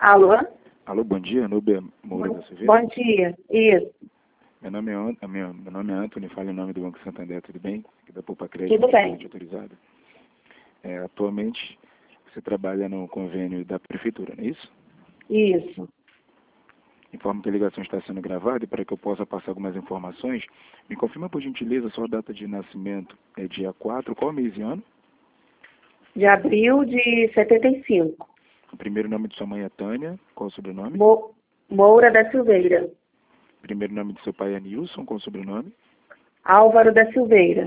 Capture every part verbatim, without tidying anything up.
Alô? Alô, bom dia, Núbia Moura Bom, da Silveira. bom dia, isso. Meu nome é, An- meu, meu nome é Antônio, falo em nome do Banco Santander, tudo bem? Aqui da Poupa Crédito, Tudo bem. autorizado. É, atualmente, você trabalha no convênio da Prefeitura, não é isso? Isso. Informo que a ligação está sendo gravada e para que eu possa passar algumas informações, me confirma por gentileza a sua data de nascimento. É dia quatro, qual mês e ano? De abril de setenta e cinco. O primeiro nome de sua mãe é Tânia, qual o sobrenome? Mo Moura da Silveira. O primeiro nome de seu pai é Nilson, qual o sobrenome? Álvaro da Silveira.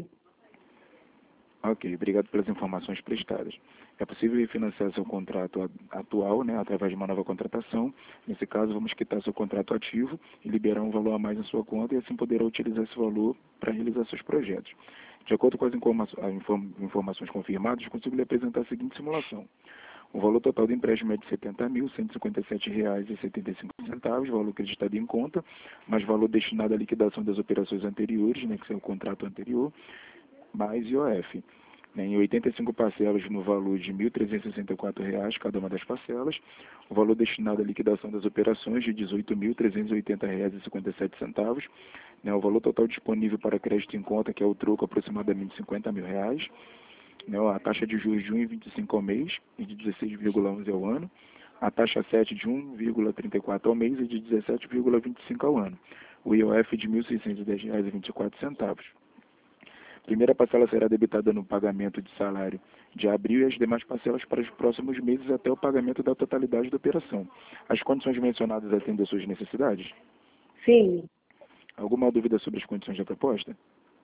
Ok, obrigado pelas informações prestadas. É possível refinanciar seu contrato a- atual, né, através de uma nova contratação. Nesse caso, vamos quitar seu contrato ativo e liberar um valor a mais na sua conta e assim poderá utilizar esse valor para realizar seus projetos. De acordo com as informa as inform informações confirmadas, consigo lhe apresentar a seguinte simulação. O valor total do empréstimo é de setenta mil, cento e cinquenta e sete reais e setenta e cinco centavos, valor acreditado em conta, mais valor destinado à liquidação das operações anteriores, né, que é o contrato anterior, mais I O F, né, em oitenta e cinco parcelas no valor de mil trezentos e sessenta e quatro reais cada uma das parcelas, o valor destinado à liquidação das operações de dezoito mil trezentos e oitenta reais e cinquenta e sete centavos, né, o valor total disponível para crédito em conta, que é o troco, aproximadamente cinquenta mil reais, né, a taxa de juros de um vírgula vinte e cinco ao mês e de dezesseis vírgula onze ao ano, a taxa sete de um vírgula trinta e quatro ao mês e de dezessete vírgula vinte e cinco ao ano, o I O F de mil seiscentos e dez reais e vinte e quatro centavos. A primeira parcela será debitada no pagamento de salário de abril e as demais parcelas para os próximos meses até o pagamento da totalidade da operação. As condições mencionadas atendem às suas necessidades? Sim. Alguma dúvida sobre as condições da proposta?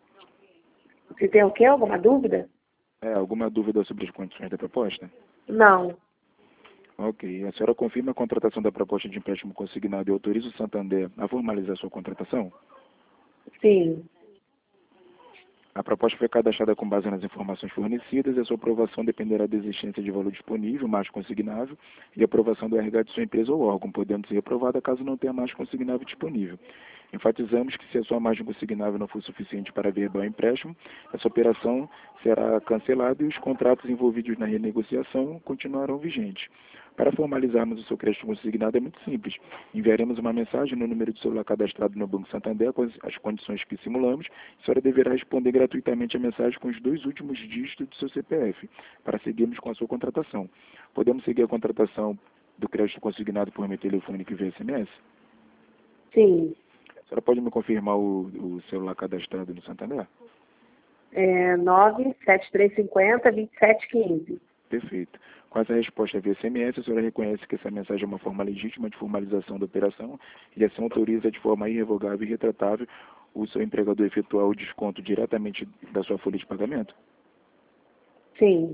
Você tem o quê? Alguma dúvida? É, alguma dúvida sobre as condições da proposta? Não. Ok. A senhora confirma a contratação da proposta de empréstimo consignado e autoriza o Santander a formalizar sua contratação? Sim. A proposta foi cadastrada com base nas informações fornecidas e a sua aprovação dependerá da existência de valor disponível, mais consignável, e aprovação do R H de sua empresa ou órgão, podendo ser reprovada caso não tenha mais consignável disponível. Enfatizamos que se a sua margem consignável não for suficiente para averbar o empréstimo, essa operação será cancelada e os contratos envolvidos na renegociação continuarão vigentes. Para formalizarmos o seu crédito consignado é muito simples. Enviaremos uma mensagem no número de celular cadastrado no Banco Santander com as condições que simulamos. A senhora deverá responder gratuitamente a mensagem com os dois últimos dígitos do seu C P F, para seguirmos com a sua contratação. Podemos seguir a contratação do crédito consignado por meio telefônico e via S M S? Sim. A senhora pode me confirmar o, o celular cadastrado no Santander? É nove sete três cinco zero, dois sete um cinco. Perfeito. Com essa resposta via S M S, a senhora reconhece que essa mensagem é uma forma legítima de formalização da operação e assim autoriza de forma irrevogável e retratável o seu empregador efetuar o desconto diretamente da sua folha de pagamento? Sim.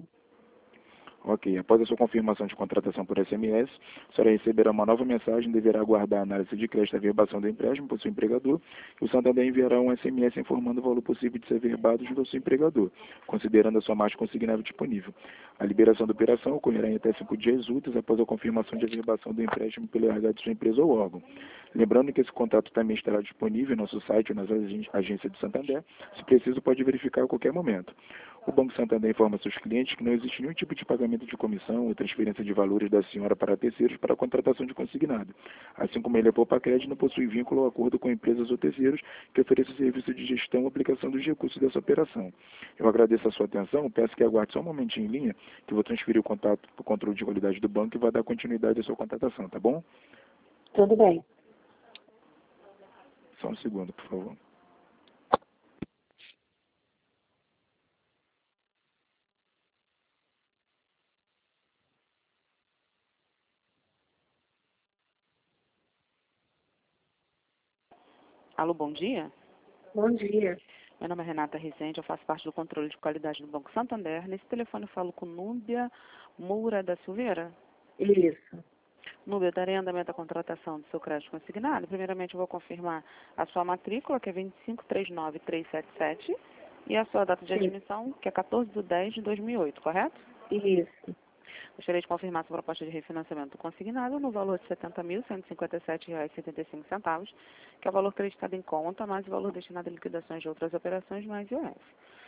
Ok. Após a sua confirmação de contratação por S M S, a senhora receberá uma nova mensagem e deverá aguardar a análise de crédito e averbação do empréstimo por seu empregador, e o Santander enviará um S M S informando o valor possível de ser averbado junto ao seu empregador, considerando a sua margem consignável disponível. A liberação da operação ocorrerá em até cinco dias úteis após a confirmação de averbação do empréstimo pelo R H de sua empresa ou órgão. Lembrando que esse contato também estará disponível no nosso site ou nas agências do Santander. Se preciso, pode verificar a qualquer momento. O Banco Santander informa seus clientes que não existe nenhum tipo de pagamento de comissão ou transferência de valores da senhora para terceiros para a contratação de consignado. Assim como ele é Poupa Crédito, não possui vínculo ou acordo com empresas ou terceiros que ofereçam serviço de gestão ou aplicação dos recursos dessa operação. Eu agradeço a sua atenção, peço que aguarde só um momentinho em linha, que eu vou transferir o contato para o controle de qualidade do banco e vai dar continuidade à sua contratação, tá bom? Tudo bem. Só um segundo, por favor. Alô, bom dia. Bom dia. Meu nome é Renata Rezende, eu faço parte do controle de qualidade do Banco Santander. Nesse telefone eu falo com Núbia Moura da Silveira. Isso. Núbia, eu darei andamento à contratação do seu crédito consignado. Primeiramente eu vou confirmar a sua matrícula, que é dois cinco três nove três sete sete, e a sua data de Sim. admissão, que é quatorze de dez de dois mil e oito, correto? Isso. Gostaria de confirmar sua proposta de refinanciamento consignado no valor de setenta mil cento e cinquenta e sete reais e setenta e cinco centavos, que é o valor acreditado em conta, mais o valor destinado a liquidações de outras operações, mais I O F.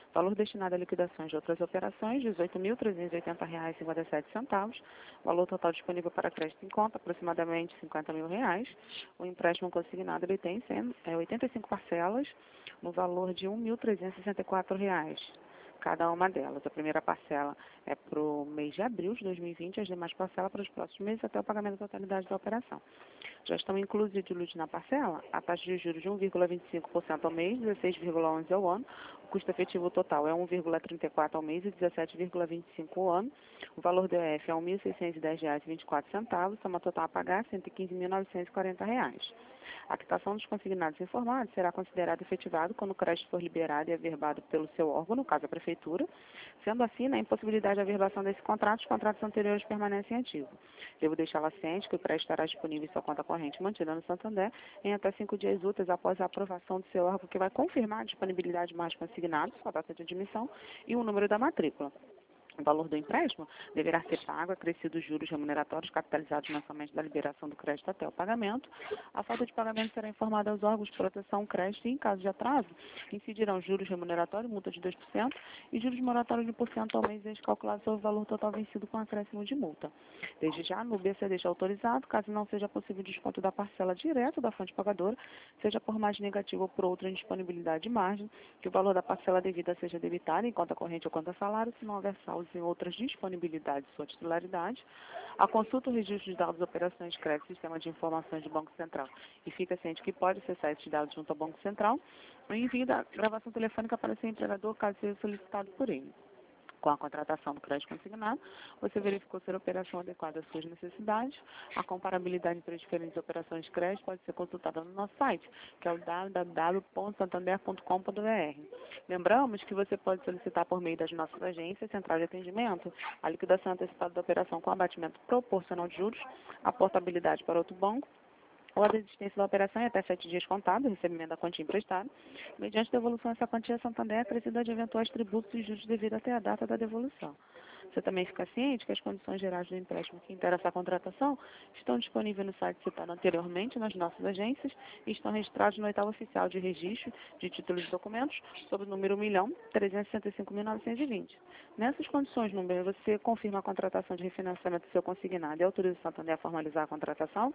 Valor destinado a liquidações de outras operações, dezoito mil trezentos e oitenta reais e cinquenta e sete centavos. Valor total disponível para crédito em conta, aproximadamente cinquenta mil reais. O empréstimo consignado ele tem é, oitenta e cinco parcelas, no valor de um mil trezentos e sessenta e quatro reais. Cada uma delas. A primeira parcela é para o mês de abril de dois mil e vinte, as demais parcelas para os próximos meses até o pagamento da totalidade da operação. Já estão inclusos de diluídos na parcela a taxa de juros de um vírgula vinte e cinco por cento ao mês, dezesseis vírgula onze por cento ao ano. O custo efetivo total é um vírgula trinta e quatro por cento ao mês e dezessete vírgula vinte e cinco por cento ao ano. O valor do E F é um mil seiscentos e dez reais e vinte e quatro centavos, soma total a pagar cento e quinze mil novecentos e quarenta reais. A quitação dos consignados informados será considerada efetivado quando o crédito for liberado e averbado pelo seu órgão, no caso a Prefeitura. Sendo assim, na impossibilidade de averbação desse contrato, os contratos anteriores permanecem ativos. Devo deixá-la ciente que o crédito estará disponível em sua conta corrente mantida no Santander em até cinco dias úteis após a aprovação do seu órgão, que vai confirmar a disponibilidade de mais consignados, sua data de admissão e o número da matrícula. O valor do empréstimo deverá ser pago, acrescidos juros remuneratórios capitalizados mensalmente da liberação do crédito até o pagamento. A falta de pagamento será informada aos órgãos de proteção crédito e, em caso de atraso, incidirão juros remuneratórios, multa de dois por cento e juros moratórios de um por cento ao mês, desde calculado sobre o valor total vencido com acréscimo de multa. Desde já, no B C deixa autorizado, caso não seja possível desconto da parcela direto da fonte pagadora, seja por margem negativa ou por outra indisponibilidade de margem, que o valor da parcela devida seja debitado em conta corrente ou conta salário, se não houver saldos em outras disponibilidades de sua titularidade. A consulta o registro de dados de operações de crédito Sistema de Informações do Banco Central e fica ciente que pode acessar esses dados junto ao Banco Central e envio da gravação telefônica para seu empregador, caso seja solicitado por ele. Com a contratação do crédito consignado, você verificou ser a operação adequada às suas necessidades. A comparabilidade entre as diferentes operações de crédito pode ser consultada no nosso site, que é o w w w ponto santander ponto com ponto b r. Lembramos que você pode solicitar por meio das nossas agências, central de atendimento, a liquidação antecipada da operação com abatimento proporcional de juros, a portabilidade para outro banco, ou a desistência da operação em até sete dias contados, o recebimento da quantia emprestada. Mediante devolução dessa quantia, a Santander é acrescida de eventuais tributos e juros devido até a data da devolução. Você também fica ciente que as condições gerais do empréstimo que interessa a contratação estão disponíveis no site citado anteriormente, nas nossas agências, e estão registrados no oitavo oficial de registro de títulos e documentos, sob o número um milhão trezentos e sessenta e cinco mil novecentos e vinte. Nessas condições, número, você confirma a contratação de refinanciamento do seu consignado e autoriza o Santander a formalizar a contratação?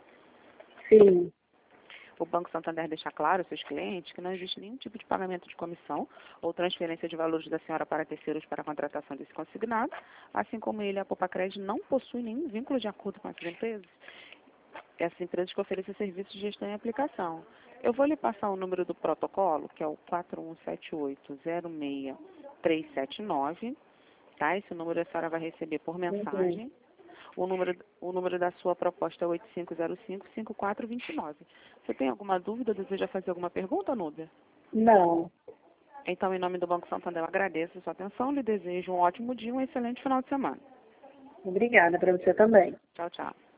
Sim. O Banco Santander deixa claro aos seus clientes que não existe nenhum tipo de pagamento de comissão ou transferência de valores da senhora para terceiros para a contratação desse consignado, assim como ele, a Poupa Crédito, não possui nenhum vínculo de acordo com essas empresas, essas empresas que oferecem serviços de gestão e aplicação. Eu vou lhe passar o número do protocolo, que é o quatro um sete oito zero seis três sete nove, tá? Esse número a senhora vai receber por mensagem. Uhum. O número, o número da sua proposta é oito cinco zero cinco, cinco quatro dois nove. Você tem alguma dúvida? Deseja fazer alguma pergunta, Núbia? Não. Então, em nome do Banco Santander, eu agradeço a sua atenção, lhe desejo um ótimo dia e um excelente final de semana. Obrigada para você também. Tchau, tchau.